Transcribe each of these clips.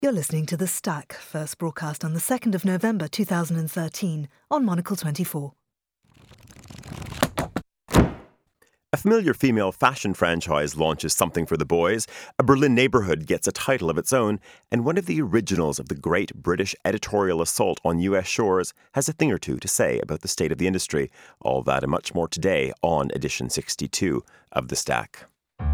You're listening to The Stack, first broadcast on the 2nd of November 2013 on Monocle 24. A familiar female fashion franchise launches something for the boys, a Berlin neighborhood gets a title of its own, and one of the originals of the great British editorial assault on US shores has a thing or two to say about the state of the industry. All that and much more today on edition 62 of The Stack.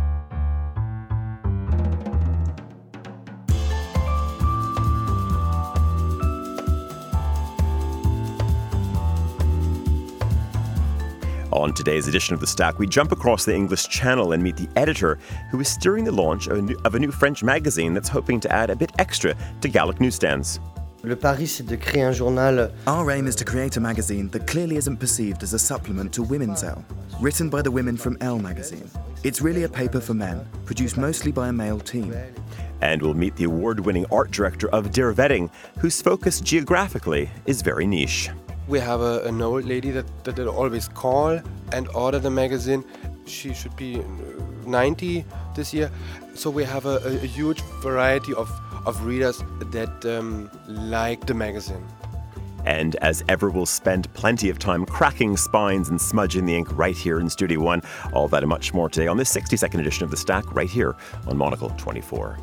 On today's edition of The Stack, we jump across the English Channel and meet the editor who is steering the launch of a new French magazine that's hoping to add a bit extra to Gallic newsstands. Le pari, c'est de créer un journal. Our aim is to create a magazine that clearly isn't perceived as a supplement to Women's Elle, written by the women from Elle magazine. It's really a paper for men, produced mostly by a male team. And we'll meet the award-winning art director of Der Wedding, whose focus geographically is very niche. We have an old lady that always call and order the magazine. She should be 90 this year. So we have a huge variety of readers that like the magazine. And as ever, we'll spend plenty of time cracking spines and smudging the ink right here in Studio One. All that and much more today on this 62nd edition of The Stack right here on Monocle 24.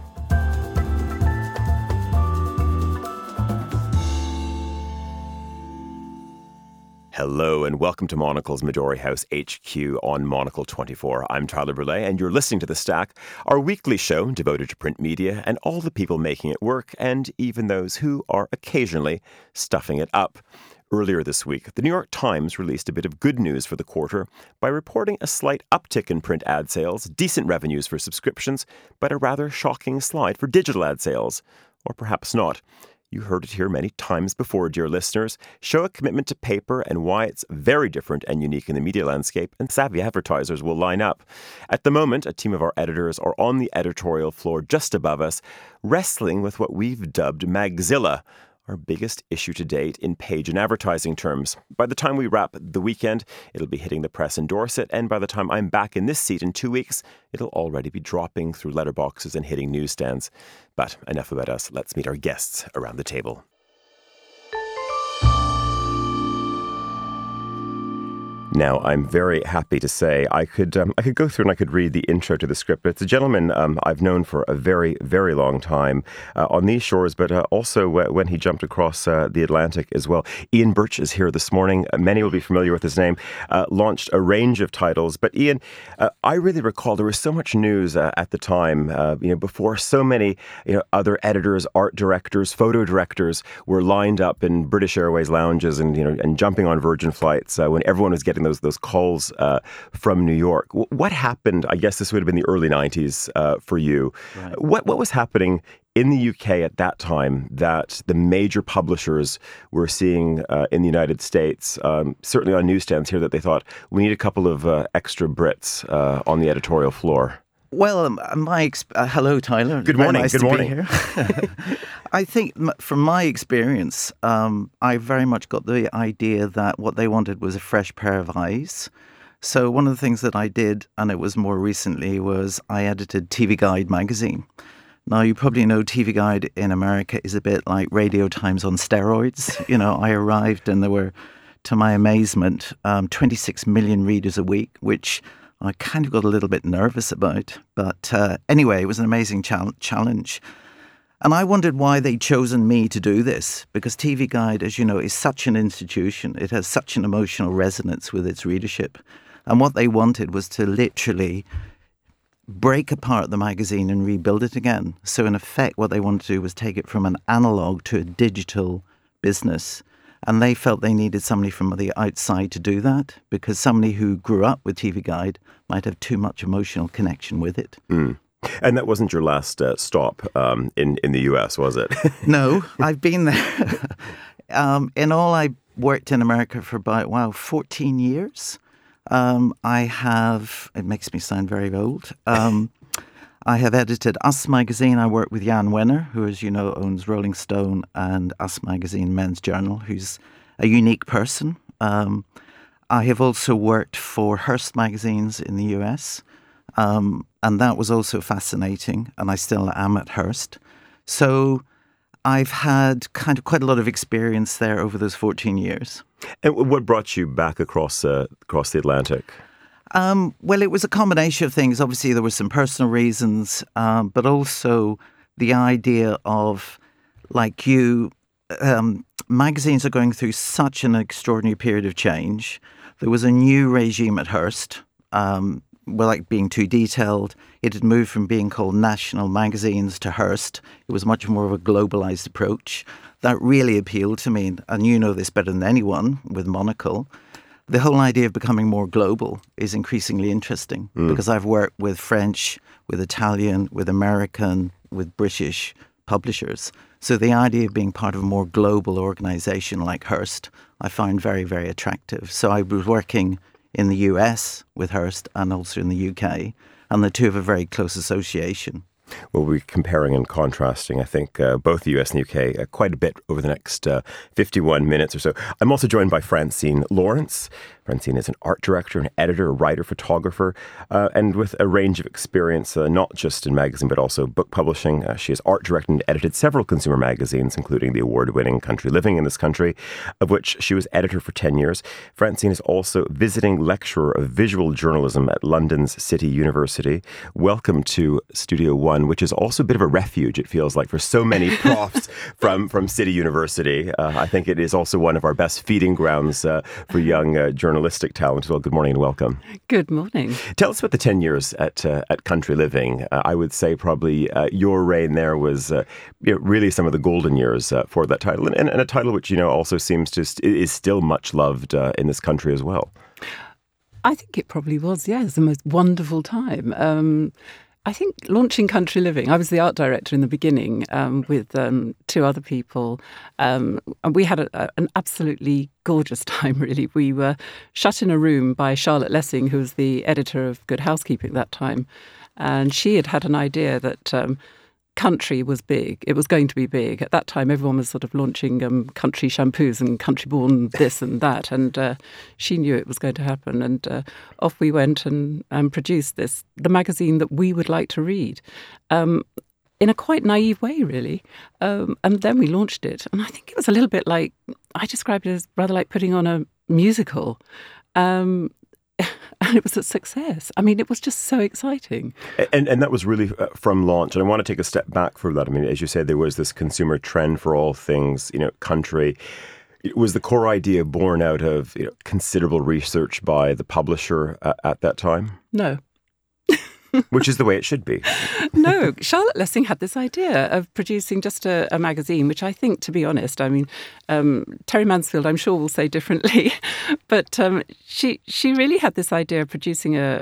Hello and welcome to Monocle's Midori House HQ on Monocle 24. I'm Tyler Burley and you're listening to The Stack, our weekly show devoted to print media and all the people making it work and even those who are occasionally stuffing it up. Earlier this week, the New York Times released a bit of good news for the quarter by reporting a slight uptick in print ad sales, decent revenues for subscriptions, but a rather shocking slide for digital ad sales. Or perhaps not. You heard it here many times before, dear listeners. Show a commitment to paper and why it's very different and unique in the media landscape, and savvy advertisers will line up. At the moment, a team of our editors are on the editorial floor just above us, wrestling with what we've dubbed Magzilla, our biggest issue to date in page and advertising terms. By the time we wrap the weekend, it'll be hitting the press in Dorset, and by the time I'm back in this seat in 2 weeks, it'll already be dropping through letterboxes and hitting newsstands. But enough about us. Let's meet our guests around the table. Now, I'm very happy to say I could go through and I could read the intro to the script. It's a gentleman I've known for a very, very long time on these shores, but also when he jumped across the Atlantic as well. Ian Birch is here this morning. Many will be familiar with his name. Launched a range of titles. But Ian, I really recall there was so much news at the time, before so many other editors, art directors, photo directors were lined up in British Airways lounges and jumping on Virgin flights when everyone was getting those calls from New York. What happened? I guess this would have been the early 90s for you. Right. What was happening in the UK at that time that the major publishers were seeing in the United States, certainly on newsstands here, that they thought, we need a couple of extra Brits on the editorial floor? Well, hello, Tyler. Good morning. Nice Good to morning. Be here. I think from my experience, I very much got the idea that what they wanted was a fresh pair of eyes. So one of the things that I did, and it was more recently, was I edited TV Guide magazine. Now, you probably know TV Guide in America is a bit like Radio Times on steroids. I arrived and there were, to my amazement, 26 million readers a week, which I kind of got a little bit nervous about. But anyway, it was an amazing challenge. And I wondered why they'd chosen me to do this, because TV Guide, as you know, is such an institution. It has such an emotional resonance with its readership. And what they wanted was to literally break apart the magazine and rebuild it again. So in effect, what they wanted to do was take it from an analog to a digital business. And they felt they needed somebody from the outside to do that, because somebody who grew up with TV Guide might have too much emotional connection with it. Mm. And that wasn't your last stop in the US, was it? No, I've been there. In all, I worked in America for about, 14 years. It makes me sound very old. I have edited Us Magazine. I work with Jan Wenner, who, as you know, owns Rolling Stone and Us Magazine Men's Journal, who's a unique person. I have also worked for Hearst Magazines in the US, and that was also fascinating, and I still am at Hearst. So I've had kind of quite a lot of experience there over those 14 years. And what brought you back across the Atlantic? Well, it was a combination of things. Obviously, there were some personal reasons, but also the idea of, like you, magazines are going through such an extraordinary period of change. There was a new regime at Hearst, like being too detailed. It had moved from being called National Magazines to Hearst. It was much more of a globalized approach. That really appealed to me, and you know this better than anyone with Monocle. The whole idea of becoming more global is increasingly interesting because I've worked with French, with Italian, with American, with British publishers. So the idea of being part of a more global organization like Hearst, I find very, very attractive. So I was working in the US with Hearst and also in the UK, and the two have a very close association. We'll be comparing and contrasting, I think, both the US and the UK quite a bit over the next 51 minutes or so. I'm also joined by Francine Lawrence. Francine is an art director, an editor, a writer, photographer, and with a range of experience, not just in magazine, but also book publishing. She has art directed and edited several consumer magazines, including the award-winning Country Living in this country, of which she was editor for 10 years. Francine is also visiting lecturer of visual journalism at London's City University. Welcome to Studio One, which is also a bit of a refuge, it feels like, for so many profs from City University. I think it is also one of our best feeding grounds for young journalistic talent as well. Good morning and welcome. Good morning. Tell us about the 10 years at Country Living. I would say probably your reign there was really some of the golden years for that title, and a title which also seems to is still much loved in this country as well. I think it probably was. Yeah, it's the most wonderful time. I think launching Country Living, I was the art director in the beginning with two other people. And we had an absolutely gorgeous time, really. We were shut in a room by Charlotte Lessing, who was the editor of Good Housekeeping at that time. And she had an idea that country was big. It was going to be big. At that time, everyone was sort of launching country shampoos and country born this and that. And she knew it was going to happen. And off we went and produced the magazine that we would like to read in a quite naive way, really. And then we launched it. And I think it was a little bit like, I described it as rather like putting on a musical. And it was a success. I mean, it was just so exciting. And that was really from launch. And I want to take a step back for that. I mean, as you said, there was this consumer trend for all things, country. Was the core idea born out of considerable research by the publisher at that time? No. Which is the way it should be. No, Charlotte Lessing had this idea of producing just a magazine, which I think, to be honest, I mean, Terry Mansfield, I'm sure, will say differently. But she really had this idea of producing a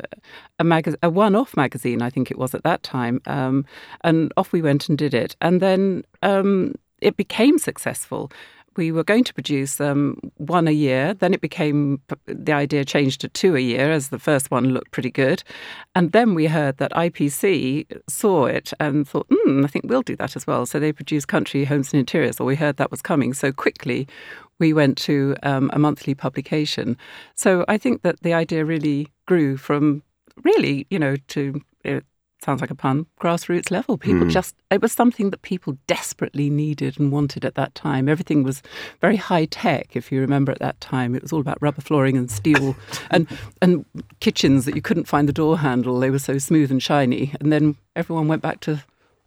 one-off magazine, I think it was at that time. And off we went and did it. And then it became successful. We were going to produce one a year. Then the idea changed to 2 a year, as the first one looked pretty good. And then we heard that IPC saw it and thought, I think we'll do that as well. So they produced Country, Homes and Interiors, or we heard that was coming. So quickly we went to a monthly publication. So I think that the idea really grew from really, to... sounds like a pun, grassroots level. People it was something that people desperately needed and wanted at that time. Everything was very high tech, if you remember at that time. It was all about rubber flooring and steel and kitchens that you couldn't find the door handle. They were so smooth and shiny. And then everyone went back to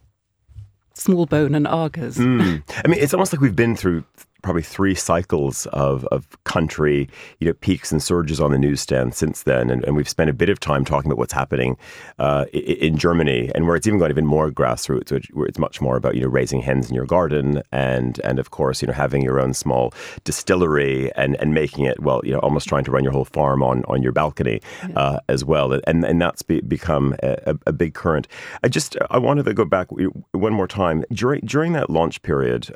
small bone and Argos. I mean, it's almost like we've been through probably 3 cycles of country, peaks and surges on the newsstand since then. And we've spent a bit of time talking about what's happening in Germany, and where it's even gone even more grassroots, where it's much more about, raising hens in your garden and of course, having your own small distillery and making it, almost trying to run your whole farm on your balcony as well. And that's become a big current. I wanted to go back one more time. During that launch period,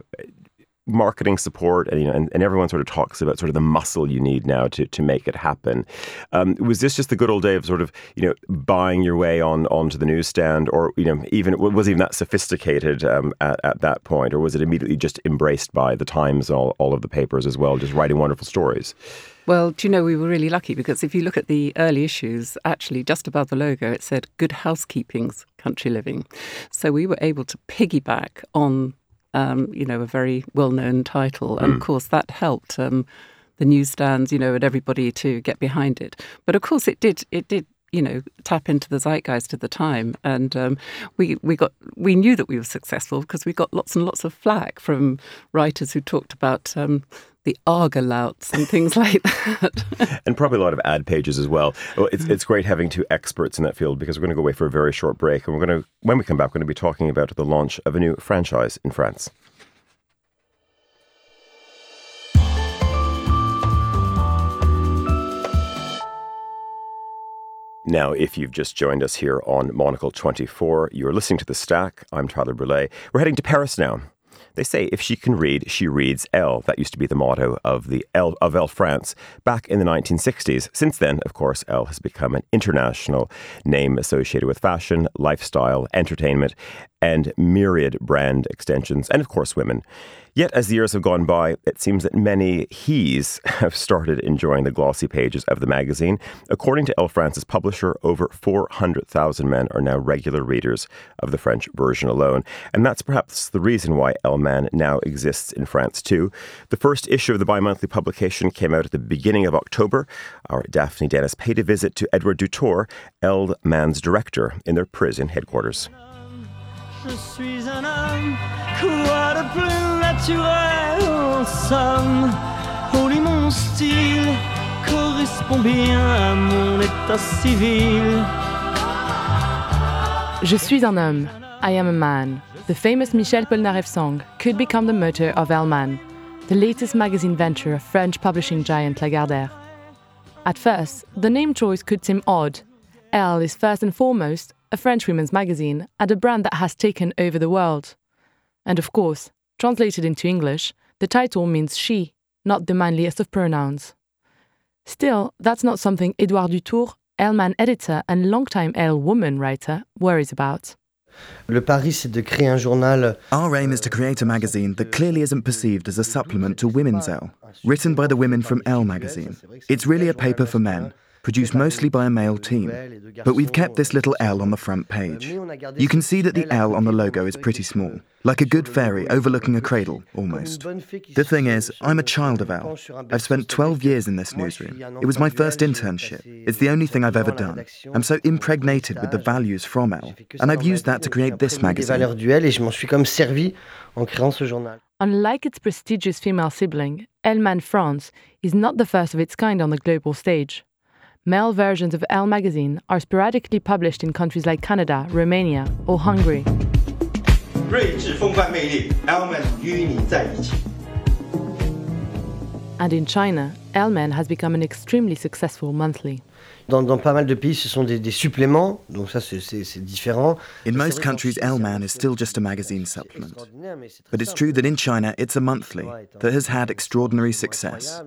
marketing support and everyone sort of talks about sort of the muscle you need now to make it happen. Was this just the good old day of sort of buying your way onto the newsstand, or was even that sophisticated at that point, or was it immediately just embraced by the Times and all of the papers as well, just writing wonderful stories? Well, we were really lucky, because if you look at the early issues, actually just above the logo it said Good Housekeeping's Country Living. So we were able to piggyback on a very well-known title. And of course, that helped the newsstands, and everybody to get behind it. But of course, it did tap into the zeitgeist at the time. And we knew that we were successful because we got lots and lots of flack from writers who talked about the Argolouts and things like that. And probably a lot of ad pages as well. Well, it's great having two experts in that field, because we're going to go away for a very short break. And when we come back, we're going to be talking about the launch of a new franchise in France. Now, if you've just joined us here on Monocle 24, you're listening to The Stack. I'm Tyler Brûlé. We're heading to Paris now. They say if she can read, she reads Elle. That used to be the motto of Elle France back in the 1960s. Since then, of course, Elle has become an international name associated with fashion, lifestyle, entertainment, and myriad brand extensions, and of course, women. Yet, as the years have gone by, it seems that many he's have started enjoying the glossy pages of the magazine. According to Elle France's publisher, over 400,000 men are now regular readers of the French version alone. And that's perhaps the reason why Elle Man now exists in France too. The first issue of the bi-monthly publication came out at the beginning of October. Our Daphne Dennis paid a visit to Edward Dutour, Elle Man's director, in their Parisian headquarters. Je suis un homme, quoi de plus naturel en somme. Oh, mon style correspond bien à mon état civil. Je suis un homme, I am a man. The famous Michel Polnareff song could become the motto of Elle Man, the latest magazine venture of French publishing giant Lagardère. At first, the name choice could seem odd. Elle is first and foremost a French women's magazine and a brand that has taken over the world. And of course, translated into English, the title means she, not the manliest of pronouns. Still, that's not something Edouard Dutour, Elle Man editor and longtime Elle Woman writer, worries about. Le pari, c'est de créer un journal. Our aim is to create a magazine that clearly isn't perceived as a supplement to Women's Elle, written by the women from Elle magazine. It's really a paper for men, produced mostly by a male team. But we've kept this little L on the front page. You can see that the L on the logo is pretty small, like a good fairy overlooking a cradle, almost. The thing is, I'm a child of Elle. I've spent 12 years in this newsroom. It was my first internship. It's the only thing I've ever done. I'm so impregnated with the values from Elle, and I've used that to create this magazine. Unlike its prestigious female sibling, Elle Man France is not the first of its kind on the global stage. Male versions of Elle magazine are sporadically published in countries like Canada, Romania, or Hungary. And in China, Elle Man has become an extremely successful monthly. Dans pas mal de pays, ce sont des suppléments, donc ça c'est différent. In most countries, Elle Man is still just a magazine supplement. But it's true that in China, it's a monthly that has had extraordinary success.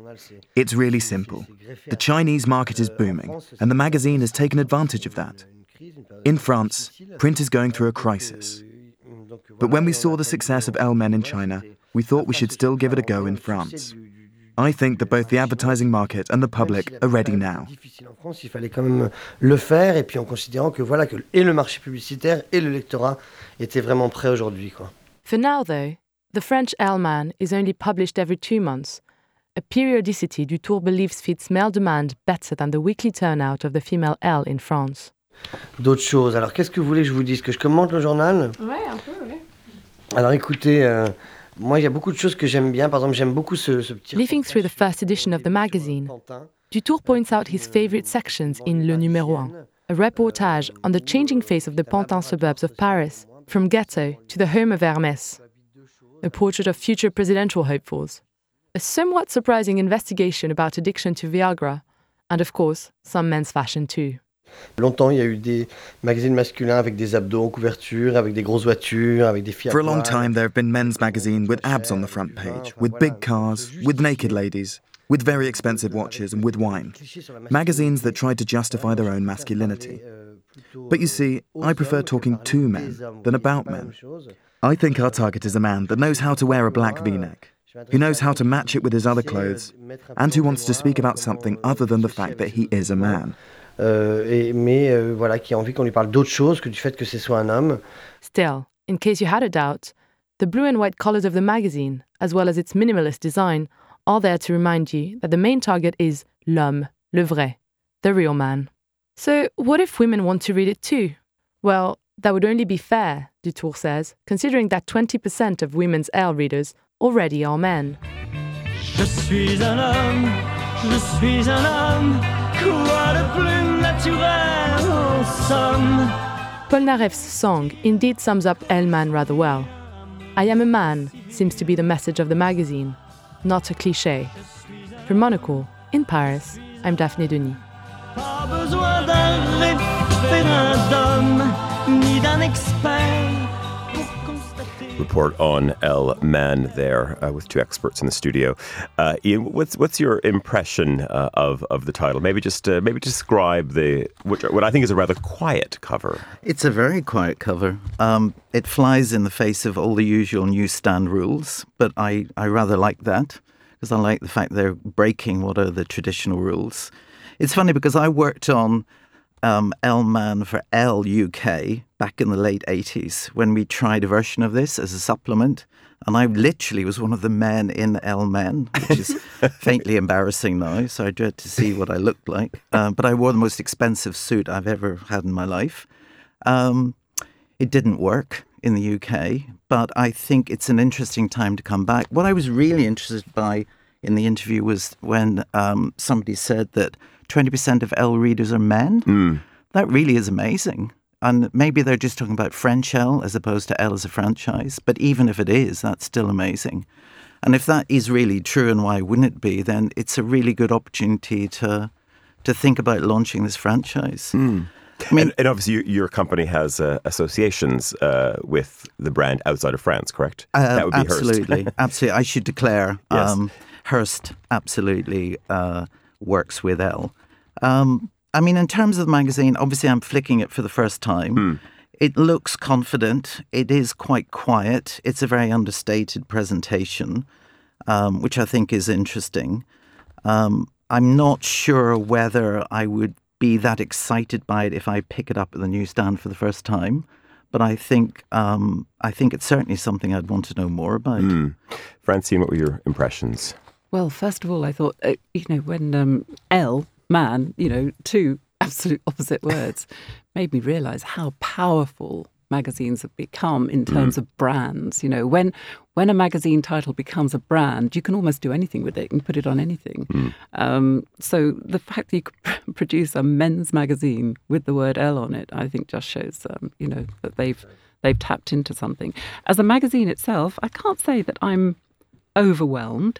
It's really simple. The Chinese market is booming, and the magazine has taken advantage of that. In France, print is going through a crisis. But when we saw the success of Elle Man in China, we thought we should still give it a go in France. I think that both the advertising market and the public are ready now. Il fallait quand même le faire, et puis en considérant que voilà que et le marché publicitaire et le lectorat étaient vraiment prêts aujourd'hui, quoi. For now, though, the French Elle Man is only published every 2 months, a periodicity Dutour believes fits male demand better than the weekly turnout of the female Elle in France. D'autres choses. Alors, qu'est-ce que vous voulez que je vous dise? Que je commente le journal? Ouais, un peu, ouais. Alors, écoutez. Moi, il y a beaucoup de choses que j'aime bien. Par exemple, j'aime beaucoup ce petit... Leafing through the first edition of the magazine, Dutour points out his favorite sections in Le Numéro 1, a reportage on the changing face of the Pantin suburbs of Paris, from ghetto to the home of Hermès, a portrait of future presidential hopefuls, a somewhat surprising investigation about addiction to Viagra, and of course, some men's fashion too. Longtemps, il y a eu des magazines masculins avec des abdos en couverture, avec des grosses voitures, avec des filles. For a long time, there have been men's magazines with abs on the front page, with big cars, with naked ladies, with very expensive watches and with wine. Magazines that tried to justify their own masculinity. But you see, I prefer talking to men than about men. I think our target is a man that knows how to wear a black V-neck, who knows how to match it with his other clothes, and who wants to speak about something other than the fact that he is a man. Voilà, qui a envie qu'on lui parle d'autre chose que du fait que ce soit un homme. Still, in case you had a doubt, The blue and white colours of the magazine, as well as its minimalist design, are there to remind you that the main target is l'homme, le vrai, the real man. So what if women want to read it too? Well, that would only be fair, Dutour says, considering that 20% of women's Elle readers already are men. Je suis un homme, quoi de plus naturel en somme. Polnareff's song indeed sums up Elle Man rather well. I am a man seems to be the message of the magazine, not a cliché. From Monocle, in Paris, I'm Daphné Denis. Pas besoin d'un référendum, ni d'un expert. Report on Elle Man there with two experts in the studio. Ian, what's your impression of the title? Maybe describe what I think is a rather quiet cover. It's a very quiet cover. It flies in the face of all the usual newsstand rules, but I rather like that because I like the fact they're breaking what are the traditional rules. It's funny because I worked on Elle Man for Elle UK back in the late 80s when we tried a version of this as a supplement. And I literally was one of the men in Elle Man, which is faintly embarrassing now. So I dread to see what I looked like. But I wore the most expensive suit I've ever had in my life. It didn't work in the UK, but I think it's an interesting time to come back. What I was really interested by in the interview was when somebody said that 20% of Elle readers are men. That really is amazing. And maybe they're just talking about French Elle as opposed to Elle as a franchise. But even if it is, that's still amazing. And if that is really true, and why wouldn't it be, then it's a really good opportunity to think about launching this franchise. I mean, and obviously your company has associations with the brand outside of France, correct? That would be absolutely, Hearst. Absolutely. I should declare yes. Hearst absolutely works with Elle. I mean, in terms of the magazine, obviously I'm flicking it for the first time. It looks confident. It is quite quiet. It's a very understated presentation, which I think is interesting. I'm not sure whether I would be that excited by it if I pick it up at the newsstand for the first time. But I think it's certainly something I'd want to know more about. Francine, what were your impressions? Well, first of all, I thought, when Elle, man, two absolute opposite words, made me realise how powerful magazines have become in terms of brands. When a magazine title becomes a brand, you can almost do anything with it and put it on anything. So the fact that you could produce a men's magazine with the word Elle on it, I think just shows, that they've tapped into something. As a magazine itself, I can't say that I'm overwhelmed.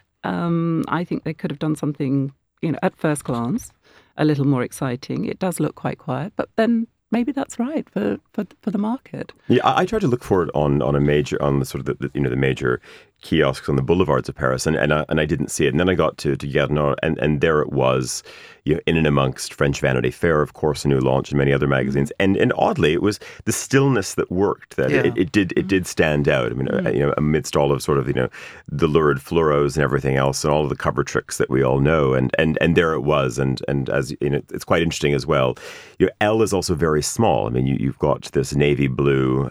I think they could have done something, at first glance, a little more exciting. It does look quite quiet, but then maybe that's right for the market. Yeah, I tried to look for it on the sort of the major kiosks on the boulevards of Paris, and I didn't see it. And then I got to Gernot, and there it was, in and amongst French Vanity Fair, of course, a new launch, and many other magazines. And oddly, it was the stillness that worked. That it did stand out. I mean, amidst all of sort of the lurid fluoros and everything else, and all of the cover tricks that we all know, and there it was. And as it's quite interesting as well. Elle is also very small. I mean, you've got this navy blue,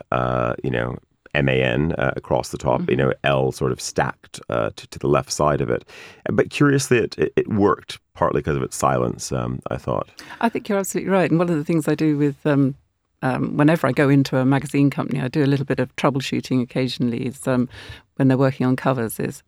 MAN across the top, Elle sort of stacked to the left side of it. But curiously, it worked, partly because of its silence, I thought. I think you're absolutely right. And one of the things I do with, whenever I go into a magazine company, I do a little bit of troubleshooting occasionally, is when they're working on covers, is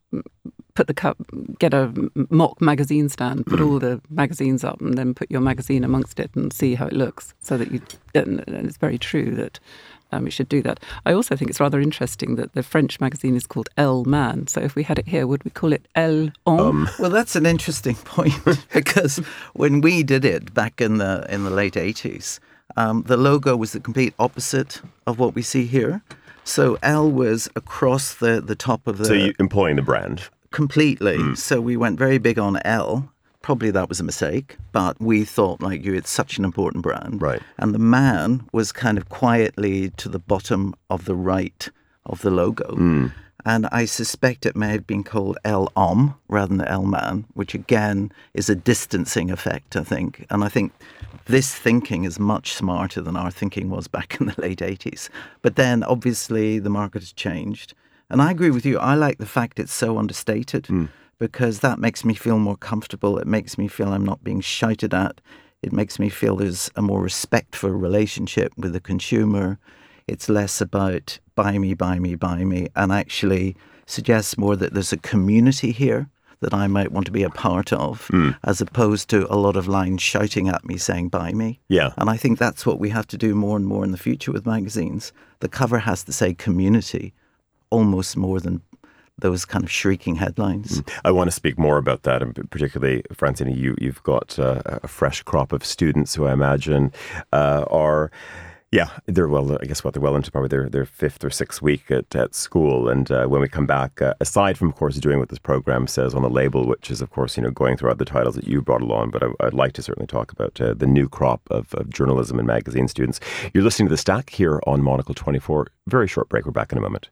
get a mock magazine stand, put all the magazines up, and then put your magazine amongst it and see how it looks. So that and it's very true that we should do that. I also think it's rather interesting that the French magazine is called Elle Man. So if we had it here, would we call it Elle Homme? Well, that's an interesting point because when we did it back in the late 80s, the logo was the complete opposite of what we see here. So Elle was across the top of the... So you employing the brand? Completely. So we went very big on Elle. Probably that was a mistake, but we thought, it's such an important brand. Right. And the man was kind of quietly to the bottom of the right of the logo. And I suspect it may have been called Elle Homme rather than Elle Man, which again is a distancing effect, I think. And I think this thinking is much smarter than our thinking was back in the late 80s. But then obviously the market has changed. And I agree with you. I like the fact it's so understated because that makes me feel more comfortable. It makes me feel I'm not being shouted at. It makes me feel there's a more respectful relationship with the consumer. It's less about buy me, buy me, buy me, and actually suggests more that there's a community here that I might want to be a part of, as opposed to a lot of lines shouting at me saying buy me. Yeah. And I think that's what we have to do more and more in the future with magazines. The cover has to say community almost more than those kind of shrieking headlines. I want to speak more about that, and particularly, Francine, you've got a fresh crop of students who I imagine are... Yeah, they're well into probably their fifth or sixth week at school. And when we come back, aside from, of course, doing what this program says on the label, which is, of course, going throughout the titles that you brought along, but I'd like to certainly talk about the new crop of journalism and magazine students. You're listening to The Stack here on Monocle 24. Very short break. We're back in a moment.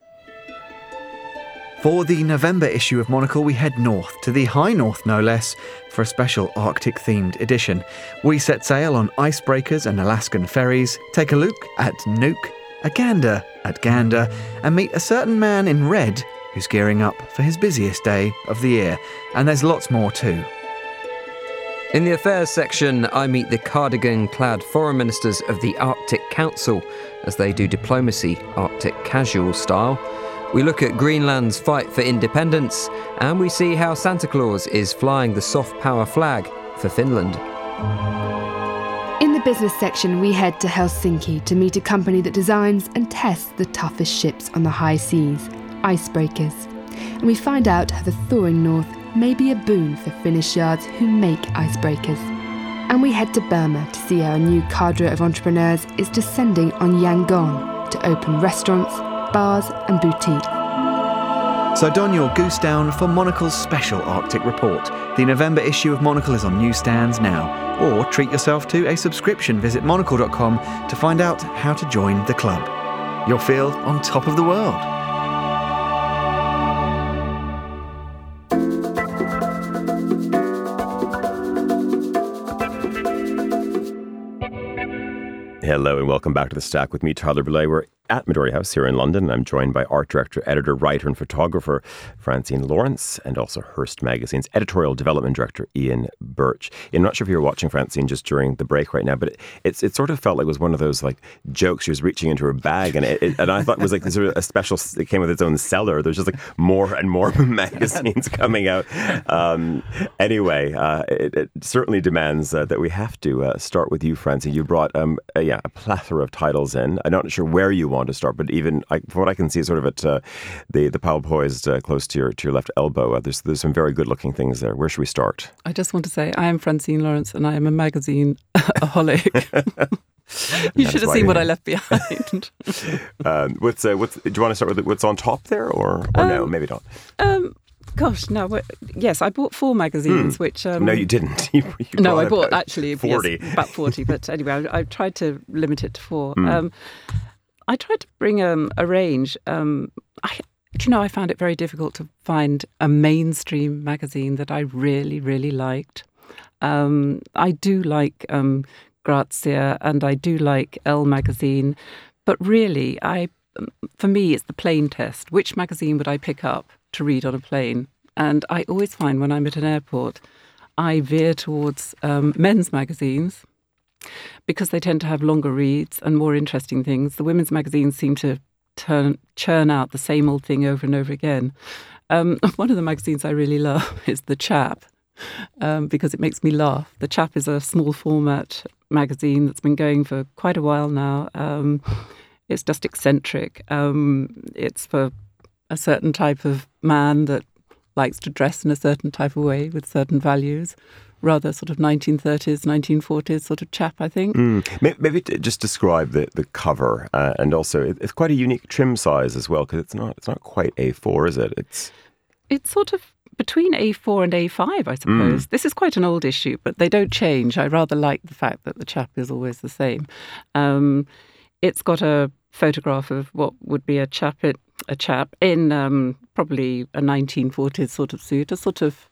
For the November issue of Monocle, we head north, to the high north no less, for a special Arctic-themed edition. We set sail on icebreakers and Alaskan ferries, take a look at Nuuk, a gander at Gander, and meet a certain man in red who's gearing up for his busiest day of the year. And there's lots more too. In the affairs section, I meet the cardigan-clad foreign ministers of the Arctic Council as they do diplomacy, Arctic casual style. We look at Greenland's fight for independence, and we see how Santa Claus is flying the soft power flag for Finland. In the business section, we head to Helsinki to meet a company that designs and tests the toughest ships on the high seas, icebreakers. And we find out how the thawing north may be a boon for Finnish yards who make icebreakers. And we head to Burma to see how a new cadre of entrepreneurs is descending on Yangon to open restaurants, bars and boutiques. So don your goose down for Monocle's special Arctic report. The November issue of Monocle is on newsstands now. Or treat yourself to a subscription. Visit monocle.com to find out how to join the club. You'll feel on top of the world. Hello and welcome back to The Stack with me, Tyler Brulé. We're at Midori House here in London. I'm joined by art director, editor, writer and photographer Francine Lawrence, and also Hearst Magazine's editorial development director Ian Birch. I'm not sure if you were watching Francine just during the break right now, but it sort of felt like it was one of those like jokes. She was reaching into her bag, and and I thought it was like sort of a special. It came with its own cellar. There's just like more and more magazines coming out. Anyway, it certainly demands that we have to start with you, Francine. You brought a plethora of titles in. I'm not sure where you want to start, but even from what I can see, sort of at the pile poised close to your left elbow, there's some very good looking things there. Where should we start? I just want to say I am Francine Lawrence and I am a magazine-aholic. You should have seen what I left behind. Do you want to start with what's on top there, or no? Maybe not. Gosh, no. Yes, I bought 4 magazines, which... no, you didn't. You no, I bought actually 40. Yes, about 40. But anyway, I tried to limit it to 4. I tried to bring a range. I found it very difficult to find a mainstream magazine that I really, really liked. I do like Grazia and I do like Elle magazine, but really, for me, it's the plane test. Which magazine would I pick up to read on a plane? And I always find when I'm at an airport, I veer towards men's magazines because they tend to have longer reads and more interesting things. The women's magazines seem to churn out the same old thing over and over again. One of the magazines I really love is The Chap because it makes me laugh. The Chap is a small format magazine that's been going for quite a while now. It's just eccentric. It's for a certain type of man that likes to dress in a certain type of way with certain values. Rather sort of 1930s, 1940s sort of chap, I think. Maybe just describe the cover, and also it's quite a unique trim size as well, because it's not quite A4, is it? It's sort of between A4 and A5, I suppose. This is quite an old issue, but they don't change. I rather like the fact that the chap is always the same. It's got a photograph of what would be a chap in probably a 1940s sort of suit, a sort of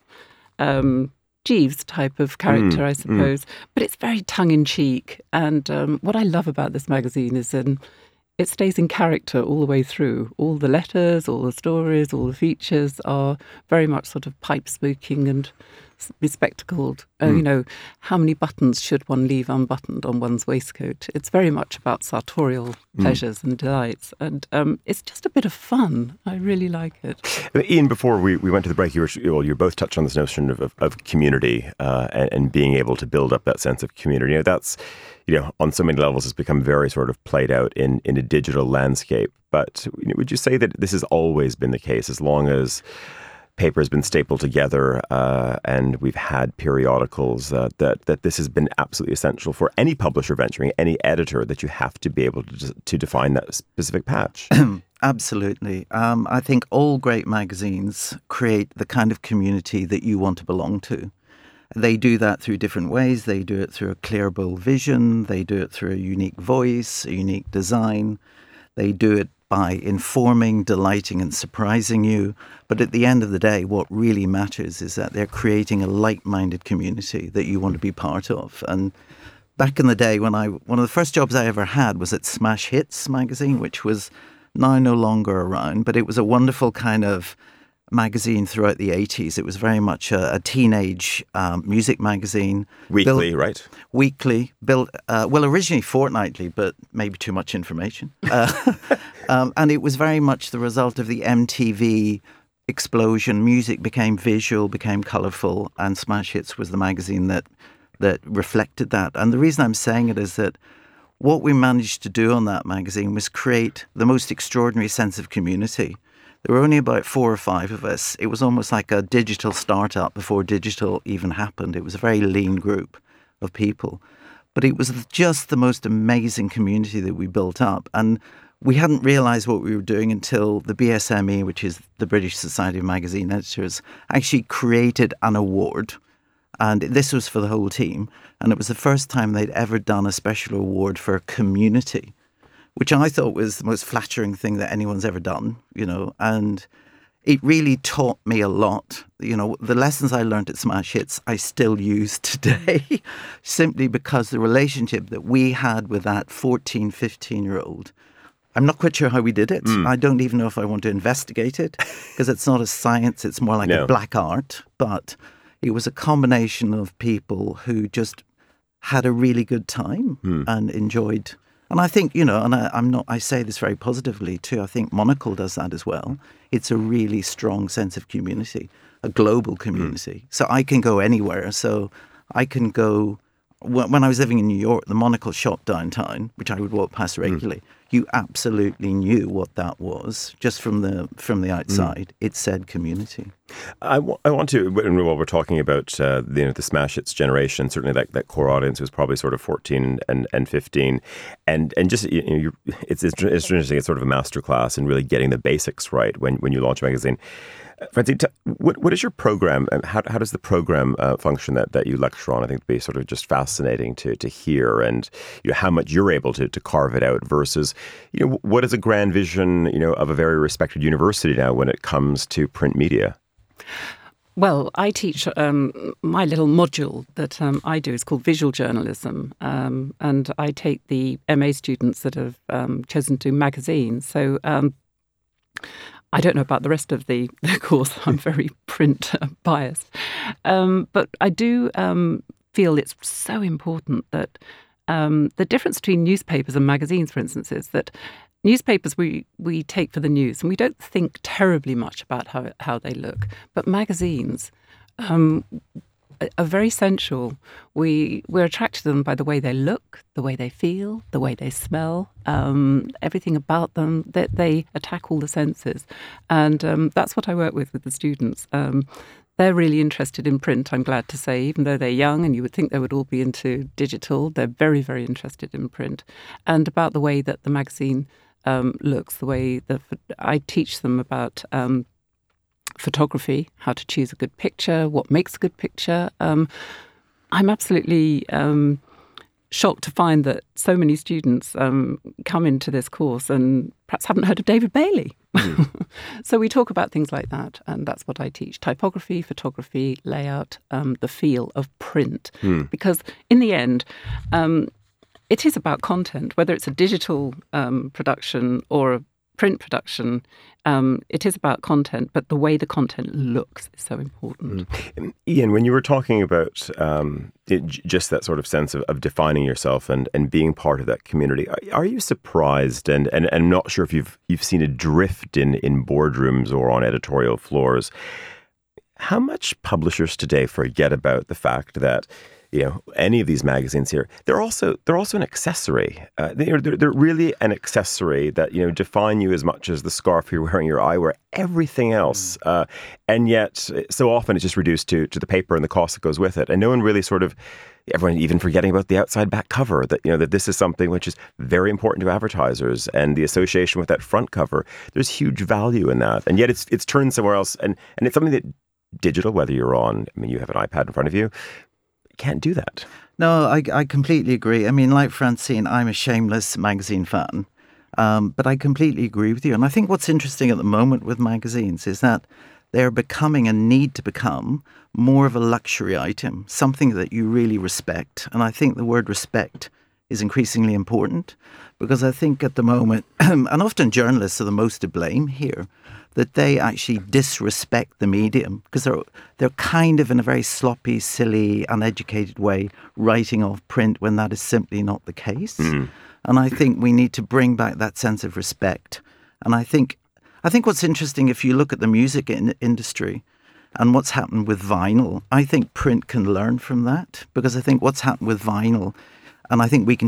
Jeeves type of character, I suppose. But it's very tongue-in-cheek. And what I love about this magazine is it stays in character all the way through. All the letters, all the stories, all the features are very much sort of pipe-smoking and bespectacled. You know, how many buttons should one leave unbuttoned on one's waistcoat? It's very much about sartorial pleasures and delights. And it's just a bit of fun. I really like it. Ian, before we went to the break, you both touched on this notion of community and being able to build up that sense of community. You know, that's, you know, on so many levels, has become very sort of played out in a digital landscape. But would you say that this has always been the case, as long as paper has been stapled together and we've had periodicals, that this has been absolutely essential for any publisher venturing, any editor, that you have to be able to define that specific patch? Absolutely. I think all great magazines create the kind of community that you want to belong to. They do that through different ways. They do it through a clear, bold vision. They do it through a unique voice, a unique design. They do it by informing, delighting and surprising you. But at the end of the day, what really matters is that they're creating a like-minded community that you want to be part of. And back in the day, one of the first jobs I ever had was at Smash Hits magazine, which was now no longer around, but it was a wonderful kind of magazine throughout the 80s. It was very much a teenage music magazine. Weekly, right? Weekly. Built, originally fortnightly, but maybe too much information. And it was very much the result of the MTV explosion. Music became visual, became colourful, and Smash Hits was the magazine that reflected that. And the reason I'm saying it is that what we managed to do on that magazine was create the most extraordinary sense of community. There were only about 4 or 5 of us. It was almost like a digital startup before digital even happened. It was a very lean group of people. But it was just the most amazing community that we built up. And we hadn't realised what we were doing until the BSME, which is the British Society of Magazine Editors, actually created an award. And this was for the whole team. And it was the first time they'd ever done a special award for a community, which I thought was the most flattering thing that anyone's ever done, you know. And it really taught me a lot. You know, the lessons I learned at Smash Hits, I still use today, simply because the relationship that we had with that 14, 15-year-old, I'm not quite sure how we did it. I don't even know if I want to investigate it, because it's not a science, it's more like a black art. But it was a combination of people who just had a really good time and enjoyed. And I think, you know, and I say this very positively too, I think Monocle does that as well. It's a really strong sense of community, a global community. So I can go anywhere. So I can go, when I was living in New York, the Monocle shop downtown, which I would walk past regularly, you absolutely knew what that was just from the outside. It said community. I want to, while we're talking about the Smash Hits generation, certainly that core audience was probably sort of 14 and 15, and just it's interesting. It's sort of a masterclass in really getting the basics right when you launch a magazine. Francine, what is your program, and how does the program function that you lecture on? I think it'd be sort of just fascinating to hear, and how much you're able to carve it out versus what is a grand vision of a very respected university now when it comes to print media. Well, I teach my little module that I do is called visual journalism, and I take the MA students that have chosen to do magazines. So I don't know about the rest of the course. I'm very print biased. But I do feel it's so important that the difference between newspapers and magazines, for instance, is that newspapers we take for the news and we don't think terribly much about how they look. But magazines are very sensual. We're attracted to them by the way they look, the way they feel, the way they smell, everything about them, that they attack all the senses. And that's what I work with the students. They're really interested in print, I'm glad to say, even though they're young and you would think they would all be into digital. They're very, very interested in print and about the way that the magazine looks, the way I teach them about photography, how to choose a good picture, what makes a good picture. I'm absolutely shocked to find that so many students come into this course and perhaps haven't heard of David Bailey. So we talk about things like that, and that's what I teach. Typography, photography, layout, the feel of print. Because in the end, it is about content, whether it's a digital production or a print production. It is about content, but the way the content looks is so important. Ian, when you were talking about just that sort of sense of defining yourself and being part of that community, are you surprised? And I'm not sure if you've seen a drift in boardrooms or on editorial floors. How much publishers today forget about the fact that, you know, any of these magazines here, they're also an accessory. They're really an accessory that, you know, define you as much as the scarf you're wearing, your eyewear, everything else. And yet, so often it's just reduced to the paper and the cost that goes with it. And no one really everyone even forgetting about the outside back cover, that, you know, that this is something which is very important to advertisers, and the association with that front cover. There's huge value in that. And yet it's turned somewhere else. And it's something that digital, whether you're on, I mean, you have an iPad in front of you, can't do that. No, I completely agree. I mean, like Francine, I'm a shameless magazine fan, but I completely agree with you. And I think what's interesting at the moment with magazines is that they're becoming and need to become more of a luxury item, something that you really respect. And I think the word respect is increasingly important, because I think at the moment, and often journalists are the most to blame here, that they actually disrespect the medium, because they're kind of in a very sloppy, silly, uneducated way writing off print when that is simply not the case. And I think we need to bring back that sense of respect. And I think what's interesting, if you look at the music industry and what's happened with vinyl, I think print can learn from that, because I think what's happened with vinyl, and I think we can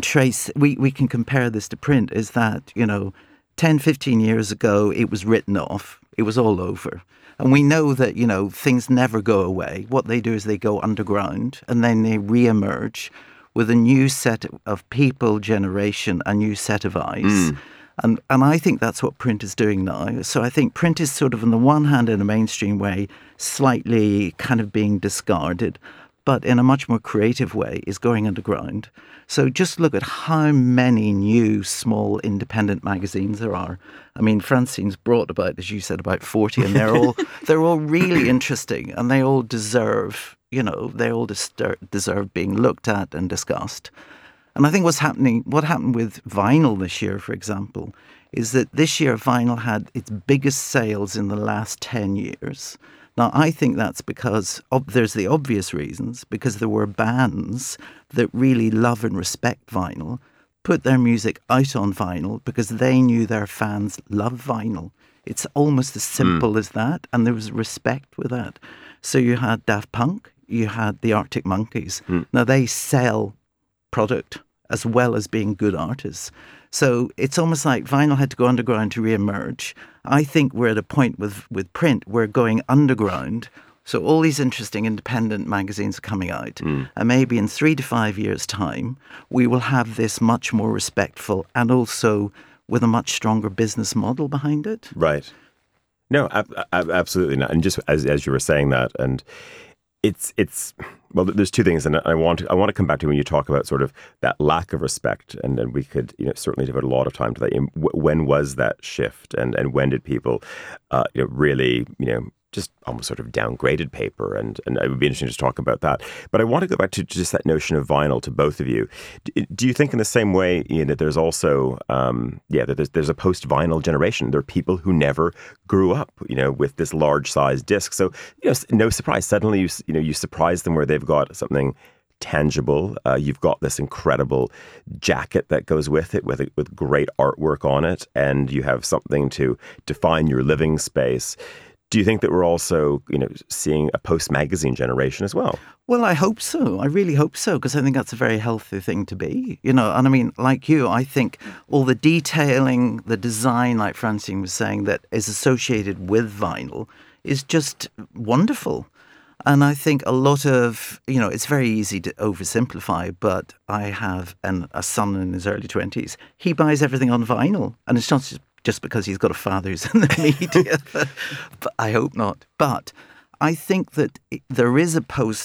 compare this to print, is that, you know, 10, 15 years ago, it was written off. It was all over. And we know that, you know, things never go away. What they do is they go underground, and then they re-emerge with a new set of people, generation, a new set of eyes. And I think that's what print is doing now. So I think print is sort of, on the one hand, in a mainstream way, slightly kind of being discarded, but in a much more creative way is going underground. So just look at how many new small independent magazines there are. I mean, Francine's brought about, as you said, about 40, and they're all really interesting, and they all deserve, you know, they all deserve being looked at and discussed. And I think what happened with vinyl this year, for example, is that this year vinyl had its biggest sales in the last 10 years. Now, I think that's because there's the obvious reasons, because there were bands that really love and respect vinyl, put their music out on vinyl because they knew their fans love vinyl. It's almost as simple as that, and there was respect with that. So you had Daft Punk, you had the Arctic Monkeys. Now, they sell product as well as being good artists. So it's almost like vinyl had to go underground to re-emerge. I think we're at a point with print, we're going underground. So all these interesting independent magazines are coming out. And maybe in 3 to 5 years' time, we will have this much more respectful and also with a much stronger business model behind it. Right. No, absolutely not. And just as you were saying that, and it's well, there's two things, and I want to come back to when you talk about sort of that lack of respect, and then we could, you know, certainly devote a lot of time to that. When was that shift, and when did people, you know, really, you know, just almost sort of downgraded paper, and it would be interesting to talk about that. But I want to go back to just that notion of vinyl to both of you. Do you think in the same way, Ian, that there's also, that there's a post-vinyl generation? There are people who never grew up, you know, with this large-sized disc. So, you know, no surprise. Suddenly, you surprise them where they've got something tangible. You've got this incredible jacket that goes with it, with great artwork on it, and you have something to define your living space. Do you think that we're also, you know, seeing a post-magazine generation as well? Well, I hope so. I really hope so, because I think that's a very healthy thing to be, you know. And I mean, like you, I think all the detailing, the design, like Francine was saying, that is associated with vinyl is just wonderful. And I think a lot of, you know, it's very easy to oversimplify, but I have a son in his early 20s. He buys everything on vinyl, and it's not just because he's got a father who's in the media. But I hope not. But I think that there is a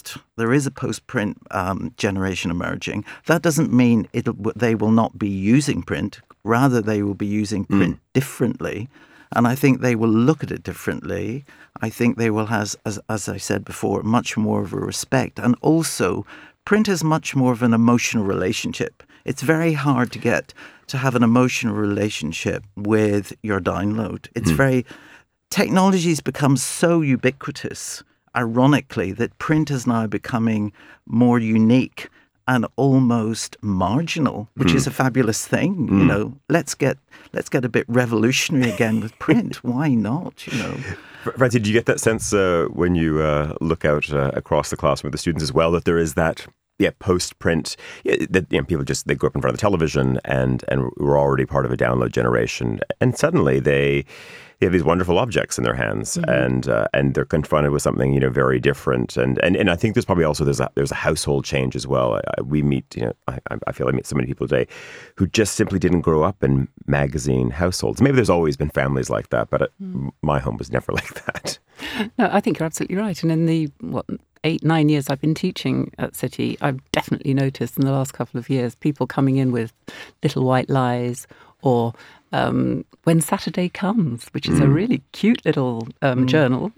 post-print generation emerging. That doesn't mean they will not be using print. Rather, they will be using print differently. And I think they will look at it differently. I think they will have, as I said before, much more of a respect. And also, print has much more of an emotional relationship. it's very hard to have an emotional relationship with your download. It's technology's become so ubiquitous, ironically, that print is now becoming more unique and almost marginal, which is a fabulous thing. You know, let's get a bit revolutionary again with print. Why not? You know. Francie, do you get that sense when you look out across the classroom with the students as well, that there is that post-print, that people they grew up in front of the television and were already part of a download generation, and suddenly they have these wonderful objects in their hands, and they're confronted with something very different, and I think there's probably also there's a household change as well. We meet I feel I meet so many people today who just simply didn't grow up in magazine households. Maybe there's always been families like that, but my home was never like that. No, I think you're absolutely right. And in the 8-9 years I've been teaching at City, I've definitely noticed in the last couple of years people coming in with Little White Lies or When Saturday Comes, which is a really cute little journal,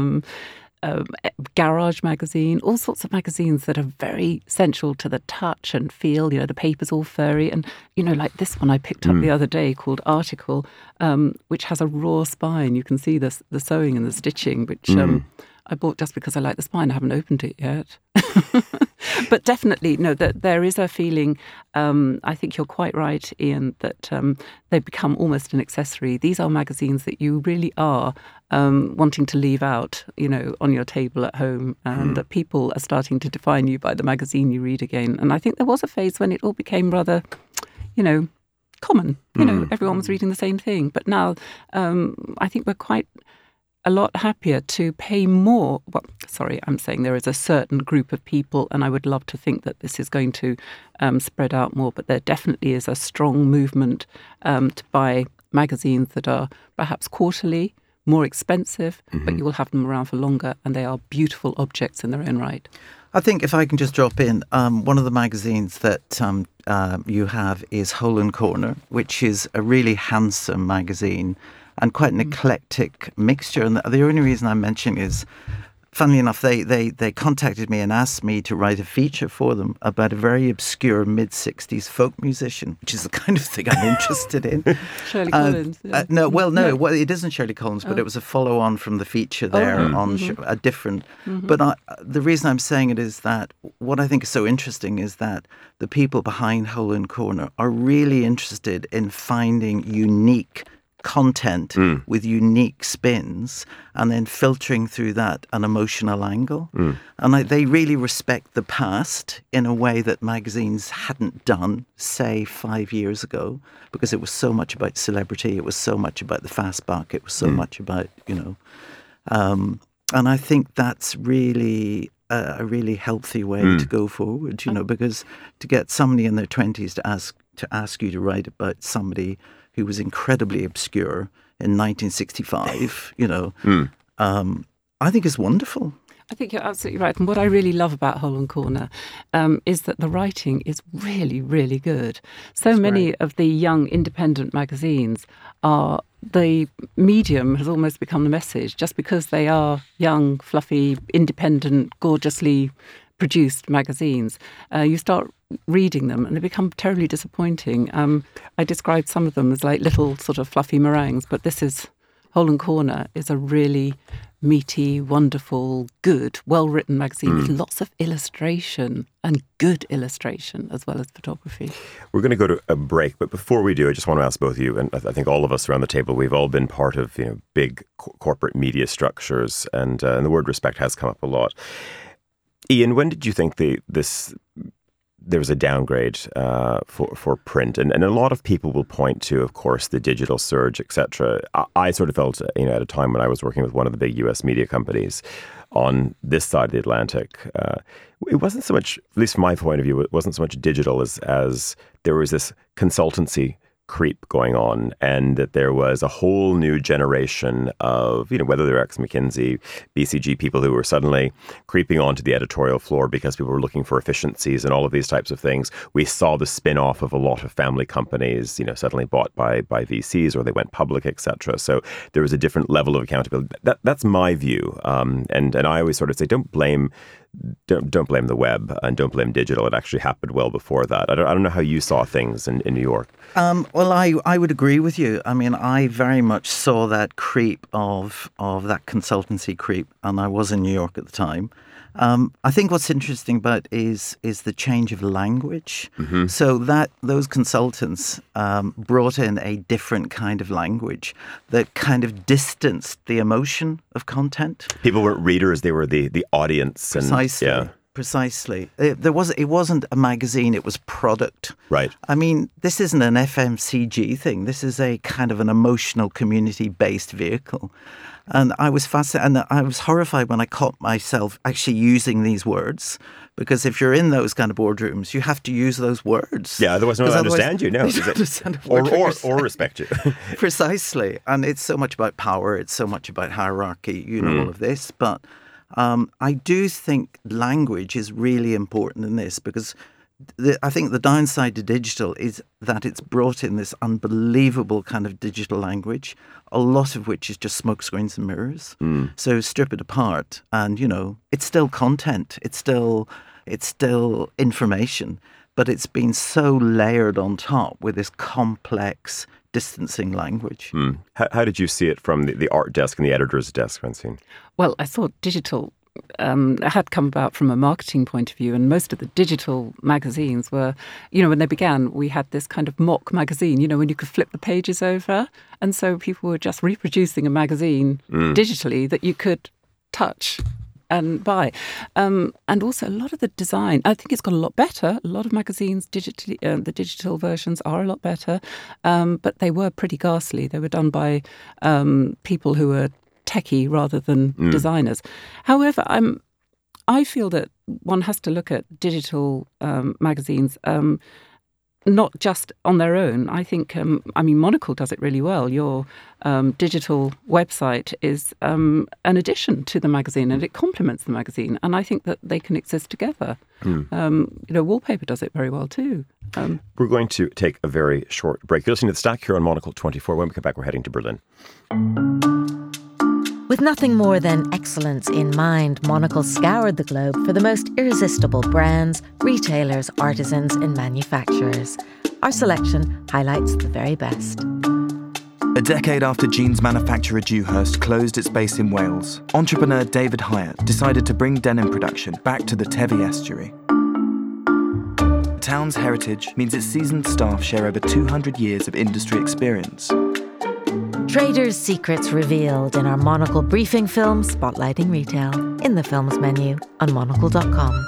Garage magazine, all sorts of magazines that are very central to the touch and feel. The paper's all furry, and like this one I picked up the other day called Article, which has a raw spine. You can see the sewing and the stitching, which I bought just because I like the spine. I haven't opened it yet. But definitely, no, that there is a feeling, I think you're quite right, Ian, that they become almost an accessory. These are magazines that you really are wanting to leave out, on your table at home, and that people are starting to define you by the magazine you read again. And I think there was a phase when it all became rather, common. Everyone was reading the same thing. But now I think we're quite a lot happier to pay more. Well, sorry, I'm saying there is a certain group of people, and I would love to think that this is going to spread out more, but there definitely is a strong movement to buy magazines that are perhaps quarterly, more expensive, but you will have them around for longer, and they are beautiful objects in their own right. I think if I can just drop in, one of the magazines that you have is Hole and Corner, which is a really handsome magazine and quite an eclectic mixture. And the only reason I'm mentioning is, funnily enough, they contacted me and asked me to write a feature for them about a very obscure mid-60s folk musician, which is the kind of thing I'm interested in. Shirley Collins. Yeah. No, it isn't Shirley Collins, but it was a follow-on from the feature there on a different... But the reason I'm saying it is that what I think is so interesting is that the people behind Hole and Corner are really interested in finding unique content with unique spins and then filtering through that an emotional angle. And they really respect the past in a way that magazines hadn't done, say, 5 years ago, because it was so much about celebrity, it was so much about the fast buck, it was so much about, and I think that's really a really healthy way to go forward, because to get somebody in their 20s to ask you to write about somebody who was incredibly obscure in 1965, I think is wonderful. I think you're absolutely right. And what I really love about Hole and Corner is that the writing is really, really good. So many of the young independent magazines are, the medium has almost become the message, just because they are young, fluffy, independent, gorgeously produced magazines. You start reading them and they become terribly disappointing. I described some of them as like little sort of fluffy meringues, but this is, Hole and Corner is a really meaty, wonderful, good, well-written magazine with lots of illustration and good illustration as well as photography. We're going to go to a break, but before we do, I just want to ask both of you, and I think all of us around the table, we've all been part of big corporate media structures, and the word respect has come up a lot. Ian, when did you think there was a downgrade for print? And a lot of people will point to, of course, the digital surge, etc. I sort of felt, at a time when I was working with one of the big US media companies on this side of the Atlantic, it wasn't so much, at least from my point of view, it wasn't so much digital as there was this consultancy creep going on, and that there was a whole new generation of, whether they're ex-McKinsey, BCG people who were suddenly creeping onto the editorial floor because people were looking for efficiencies and all of these types of things. We saw the spin-off of a lot of family companies, suddenly bought by VCs, or they went public, etc. So there was a different level of accountability. That's my view. And I always sort of say, don't blame don't blame the web and don't blame digital. It actually happened well before that. I don't know how you saw things in New York. Well, I would agree with you. I mean, I very much saw that creep of that consultancy creep, and I was in New York at the time. I think what's interesting about is the change of language. Mm-hmm. So that those consultants brought in a different kind of language that kind of distanced the emotion of content. People weren't readers; they were the audience. Precisely. And, yeah. Precisely. It wasn't a magazine, it was product. Right. I mean, this isn't an FMCG thing. This is a kind of an emotional community-based vehicle. And I was fascinated, and I was horrified when I caught myself actually using these words. Because if you're in those kind of boardrooms, you have to use those words. Yeah, otherwise no one understands you. No, or respect you. Precisely. And it's so much about power. It's so much about hierarchy, all of this. But I do think language is really important in this, because I think the downside to digital is that it's brought in this unbelievable kind of digital language, a lot of which is just smoke screens and mirrors. So strip it apart and, it's still content. It's still information, but it's been so layered on top with this complex distancing language. How did you see it from the art desk and the editor's desk, Francine? Well, I thought digital had come about from a marketing point of view, and most of the digital magazines were, when they began, we had this kind of mock magazine, when you could flip the pages over, and so people were just reproducing a magazine digitally that you could touch and buy. And also a lot of the design, I think it's got a lot better. A lot of magazines digitally, the digital versions are a lot better, but they were pretty ghastly. They were done by people who were techie rather than designers. However, I feel that one has to look at digital magazines not just on their own. I think, Monocle does it really well. Your digital website is an addition to the magazine, and it complements the magazine. And I think that they can exist together. Wallpaper does it very well too. We're going to take a very short break. You're listening to The Stack here on Monocle 24. When we come back, we're heading to Berlin. With nothing more than excellence in mind, Monocle scoured the globe for the most irresistible brands, retailers, artisans and manufacturers. Our selection highlights the very best. A decade after jeans manufacturer Dewhurst closed its base in Wales, entrepreneur David Hyatt decided to bring denim production back to the Tevi estuary. The town's heritage means its seasoned staff share over 200 years of industry experience. Traders' secrets revealed in our Monocle briefing film, spotlighting retail, in the films menu on monocle.com.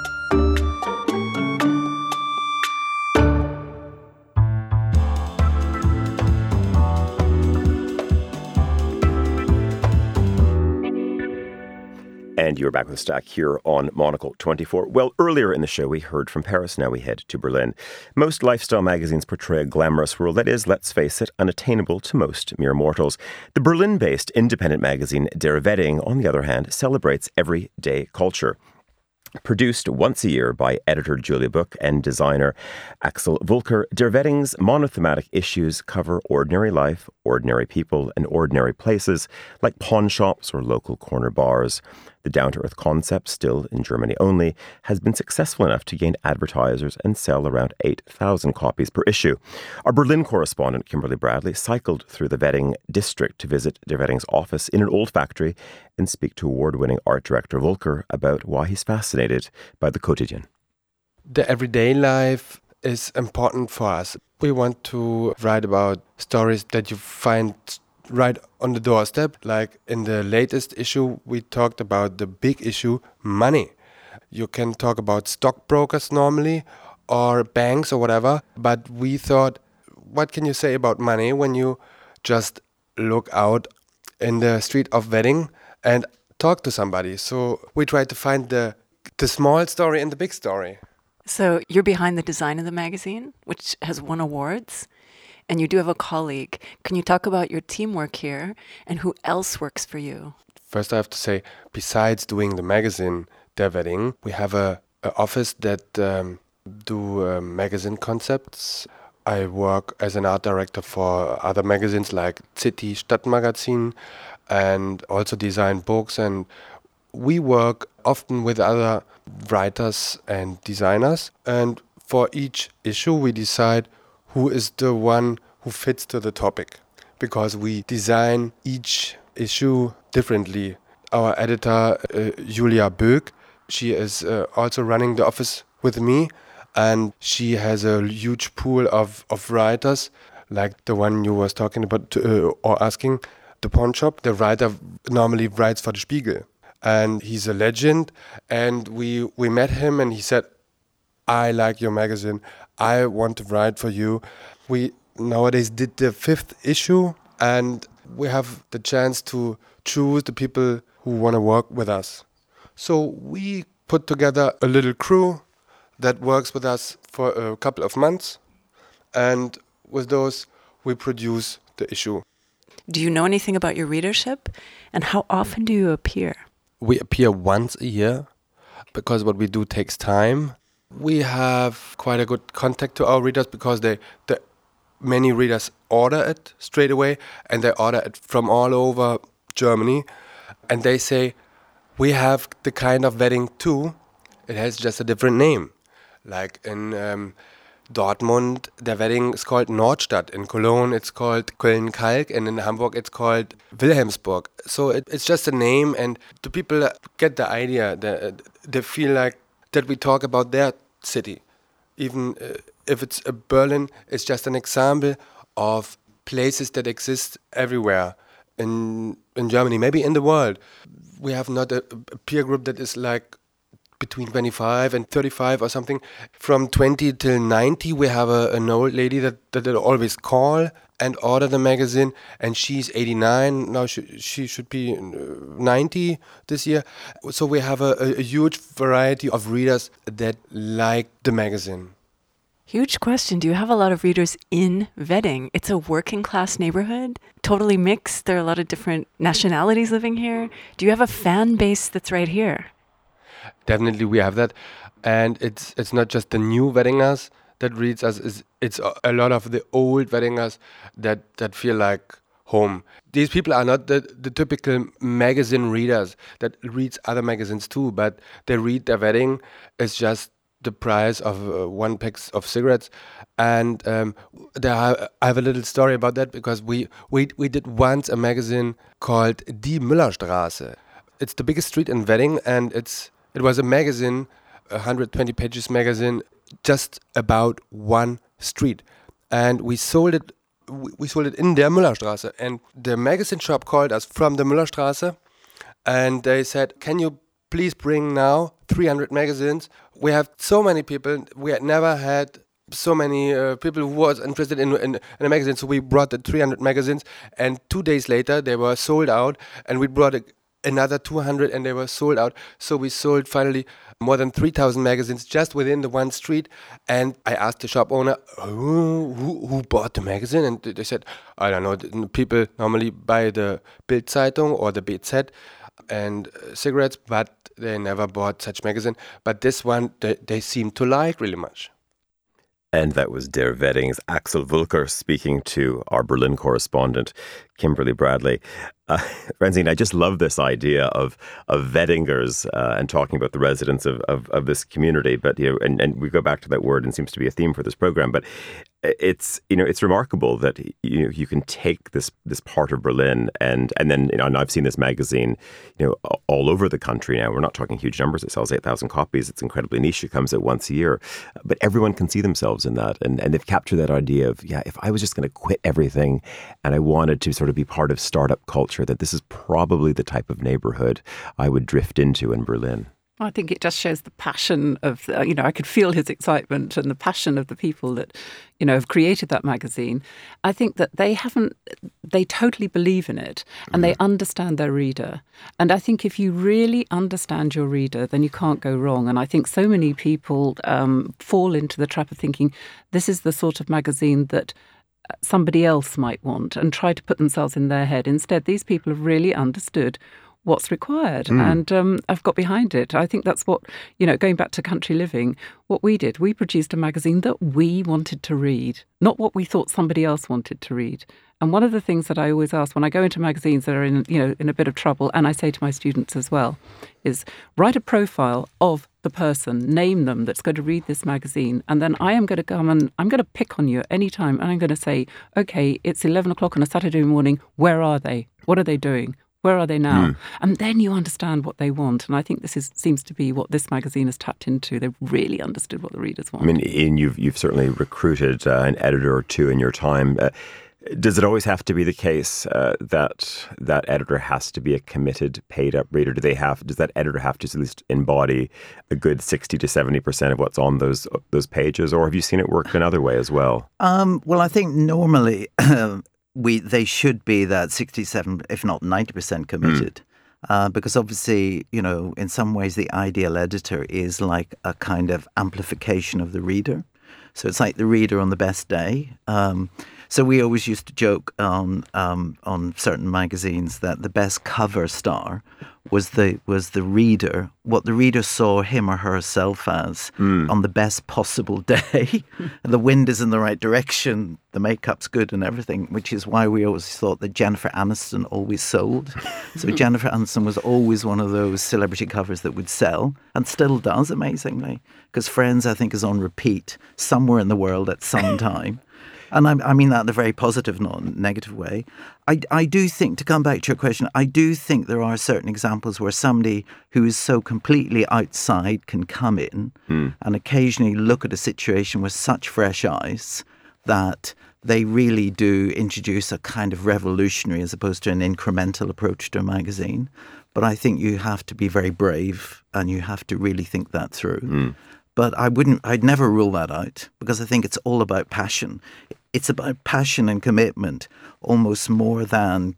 And you're back with the Stack here on Monocle 24. Well, earlier in the show, we heard from Paris. Now we head to Berlin. Most lifestyle magazines portray a glamorous world that is, let's face it, unattainable to most mere mortals. The Berlin-based independent magazine Der Wedding, on the other hand, celebrates everyday culture. Produced once a year by editor Julia Buck and designer Axel Wulker, Der Wedding's monothematic issues cover ordinary life, ordinary people, and ordinary places, like pawn shops or local corner bars. The down-to-earth concept, still in Germany only, has been successful enough to gain advertisers and sell around 8,000 copies per issue. Our Berlin correspondent, Kimberly Bradley, cycled through the Wedding district to visit Der Wedding's office in an old factory and speak to award-winning art director Wulker about why he's fascinated by the quotidien. The everyday life is important for us. We want to write about stories that you find right on the doorstep. Like in the latest issue, we talked about the big issue, money. You can talk about stockbrokers normally or banks or whatever, but we thought, what can you say about money when you just look out in the street of Wedding and talk to somebody? So we tried to find the small story and the big story. So you're behind the design of the magazine, which has won awards. And you do have a colleague. Can you talk about your teamwork here and who else works for you? First, I have to say, besides doing the magazine, Der Wedding, we have a office that do magazine concepts. I work as an art director for other magazines like City, Stadtmagazin, and also design books. And we work often with other writers and designers, and for each issue we decide who is the one who fits to the topic, because we design each issue differently. Our editor, Julia Böck, she is also running the office with me, and she has a huge pool of writers, like the one you was talking about or asking, the pawn shop. The writer normally writes for the Spiegel, and he's a legend. And we met him, and he said, I like your magazine, I want to write for you. We nowadays did the 5th issue, and we have the chance to choose the people who want to work with us. So we put together a little crew that works with us for a couple of months, and with those we produce the issue. Do you know anything about your readership, and how often do you appear? We appear once a year, because what we do takes time. We have quite a good contact to our readers, because many readers order it straight away, and they order it from all over Germany, and they say, we have the kind of wedding too, it has just a different name. Like in Dortmund, the wedding is called Nordstadt. In Cologne, it's called Köln-Kalk, and in Hamburg, it's called Wilhelmsburg. So it's just a name, and the people get the idea. They feel like that we talk about their city. Even if it's Berlin, it's just an example of places that exist everywhere in Germany, maybe in the world. We have not a peer group that is like between 25 and 35 or something. From 20 till 90, we have an old lady that always call and order the magazine, and she's 89. Now she should be 90 this year. So we have a huge variety of readers that like the magazine. Huge question. Do you have a lot of readers in Wedding? It's a working class neighborhood, totally mixed. There are a lot of different nationalities living here. Do you have a fan base that's right here? Definitely we have that, and it's not just the new Weddingers that reads us, it's a lot of the old Weddingers that feel like home. These people are not the typical magazine readers that reads other magazines too, but they read their Wedding. It's just the price of 1 pack of cigarettes, and I have a little story about that, because we did once a magazine called Die Müllerstraße. It's the biggest street in Wedding, and it was a magazine, a 120 pages magazine, just about one street, and we sold it in der Müllerstraße, and the magazine shop called us from the Müllerstraße, and they said, can you please bring now 300 magazines? We have so many people, we had never had so many people who was interested in a magazine, so we brought the 300 magazines, and 2 days later they were sold out, and we brought another 200 and they were sold out. So we sold finally more than 3,000 magazines just within the one street. And I asked the shop owner, who bought the magazine? And they said, I don't know, people normally buy the Bild-Zeitung or the BZ and cigarettes, but they never bought such magazine. But this one, they seem to like really much. And that was Der Wedding's Axel Wulker speaking to our Berlin correspondent, Kimberly Bradley. Francine, I just love this idea of Weddingers and talking about the residents of this community. But and we go back to that word, and seems to be a theme for this program. But it's remarkable that you can take this part of Berlin and then and I've seen this magazine all over the country now. We're not talking huge numbers. It sells 8,000 copies. It's incredibly niche. It comes out once a year, but everyone can see themselves in that, and they've captured that idea of if I was just going to quit everything and I wanted to sort of be part of startup culture, that this is probably the type of neighborhood I would drift into in Berlin. I think it just shows the passion of, I could feel his excitement and the passion of the people that, have created that magazine. I think that they totally believe in it and they understand their reader. And I think if you really understand your reader, then you can't go wrong. And I think so many people fall into the trap of thinking this is the sort of magazine that somebody else might want and try to put themselves in their head. Instead, these people have really understood what's required. And I've got behind it. I think that's what, going back to Country Living, what we did, we produced a magazine that we wanted to read, not what we thought somebody else wanted to read. And one of the things that I always ask when I go into magazines that are in a bit of trouble, and I say to my students as well, is write a profile of the person, name them that's going to read this magazine, and then I am going to come and I'm going to pick on you at any time, and I'm going to say, okay, it's 11 o'clock on a Saturday morning, where are they? What are they doing? Where are they now? And then you understand what they want. And I think this seems to be what this magazine has tapped into. They've really understood what the readers want. I mean, Ian, you've certainly recruited an editor or two in your time. Does it always have to be the case that editor has to be a committed, paid-up reader? Does that editor have to at least embody a good 60 to 70% of what's on those pages? Or have you seen it work another way as well? Well, I think normally they should be that 67, if not 90% committed. Because obviously, in some ways the ideal editor is like a kind of amplification of the reader. So it's like the reader on the best day. So we always used to joke on certain magazines that the best cover star was the reader, what the reader saw him or herself as on the best possible day. The wind is in the right direction, the makeup's good and everything, which is why we always thought that Jennifer Aniston always sold. So Jennifer Aniston was always one of those celebrity covers that would sell, and still does, amazingly, because Friends, I think, is on repeat somewhere in the world at some time. And I mean that in a very positive, not negative way. I do think, to come back to your question, I do think there are certain examples where somebody who is so completely outside can come in and occasionally look at a situation with such fresh eyes that they really do introduce a kind of revolutionary as opposed to an incremental approach to a magazine. But I think you have to be very brave and you have to really think that through. But I'd never rule that out, because I think it's all about passion. It's about passion and commitment, almost more than,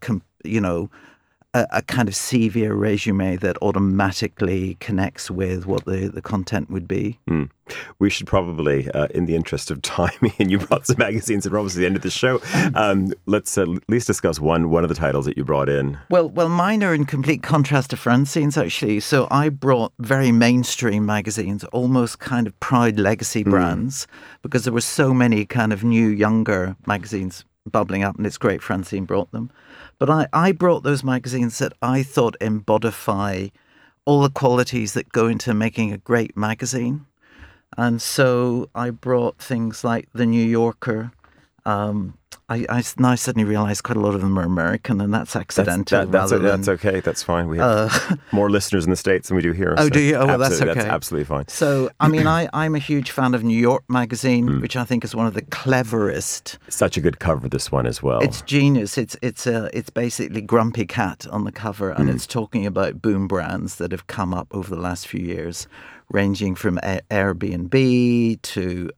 a kind of CV or resume that automatically connects with what the content would be. We should probably, in the interest of time, and you brought some magazines and we're almost at the end of the show, let's at least discuss one of the titles that you brought in. Well, mine are in complete contrast to Francine's, actually. So I brought very mainstream magazines, almost kind of proud legacy brands, because there were so many kind of new, younger magazines bubbling up, and it's great Francine brought them. But I brought those magazines that I thought embodify all the qualities that go into making a great magazine. And so I brought things like The New Yorker. I now suddenly realise quite a lot of them are American, and that's accidental. That's okay. That's fine. We have more listeners in the States than we do here. Oh, so do you? Oh, well, that's okay. That's absolutely fine. So, I mean, I'm a huge fan of New York Magazine, which I think is one of the cleverest. Such a good cover, this one as well. It's genius. It's basically Grumpy Cat on the cover, and it's talking about boom brands that have come up over the last few years, ranging from Airbnb to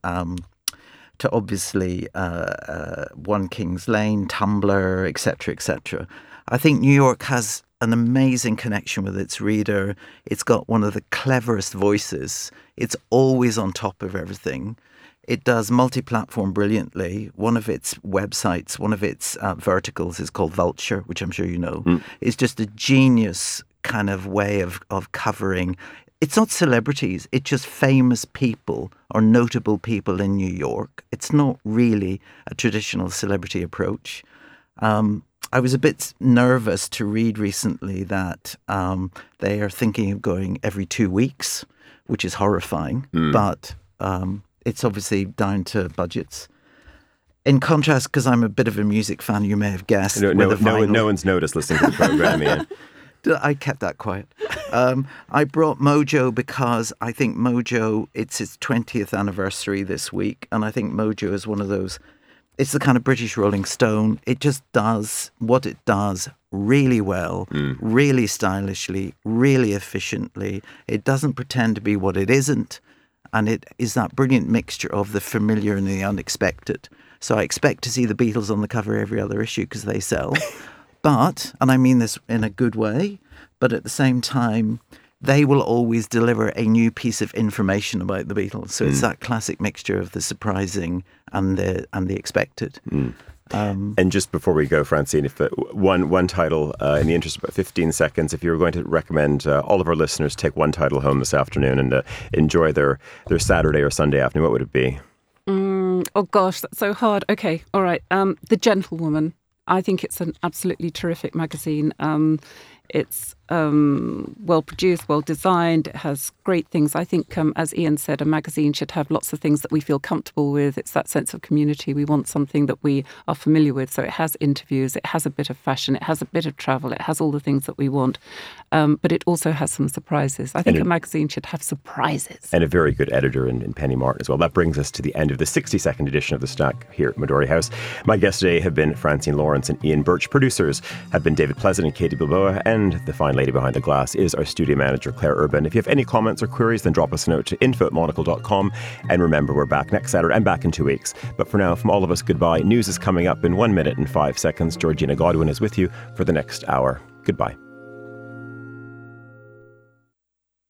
obviously One Kings Lane, Tumblr, etc., etc. I think New York has an amazing connection with its reader. It's got one of the cleverest voices. It's always on top of everything. It does multi-platform brilliantly. One of its websites, one of its verticals is called Vulture, which I'm sure you know. It's just a genius kind of way of covering. It's not celebrities, it's just famous people or notable people in New York. It's not really a traditional celebrity approach. I was a bit nervous to read recently that they are thinking of going every 2 weeks, which is horrifying, but it's obviously down to budgets. In contrast, because I'm a bit of a music fan, you may have guessed. No one's noticed listening to the program, Ian. I kept that quiet. I brought Mojo because I think Mojo, it's its 20th anniversary this week. And I think Mojo is one of those, it's the kind of British Rolling Stone. It just does what it does really well, really stylishly, really efficiently. It doesn't pretend to be what it isn't. And it is that brilliant mixture of the familiar and the unexpected. So I expect to see the Beatles on the cover every other issue because they sell. But, and I mean this in a good way, but at the same time, they will always deliver a new piece of information about the Beatles. So it's that classic mixture of the surprising and the expected. And just before we go, Francine, if one title, in the interest of about 15 seconds, if you were going to recommend all of our listeners take one title home this afternoon and enjoy their Saturday or Sunday afternoon, what would it be? Oh gosh, that's so hard. Okay, all right. The Gentlewoman. I think it's an absolutely terrific magazine. It's well produced, well designed. It has great things. I think, as Ian said, a magazine should have lots of things that we feel comfortable with. It's that sense of community. We want something that we are familiar with. So it has interviews, it has a bit of fashion, it has a bit of travel, it has all the things that we want. But it also has some surprises. I think a magazine should have surprises. And a very good editor in Penny Martin as well. That brings us to the end of the 62nd edition of The Stack here at Midori House. My guests today have been Francine Lawrence and Ian Birch. Producers have been David Pleasant and Katie Bilboa, and the fine lady behind the glass is our studio manager, Claire Urban. If you have any comments or queries, then drop us a note to info@monocle.com. And remember, we're back next Saturday and back in 2 weeks. But for now, from all of us, goodbye. News is coming up in 1 minute and 5 seconds. Georgina Godwin is with you for the next hour. Goodbye.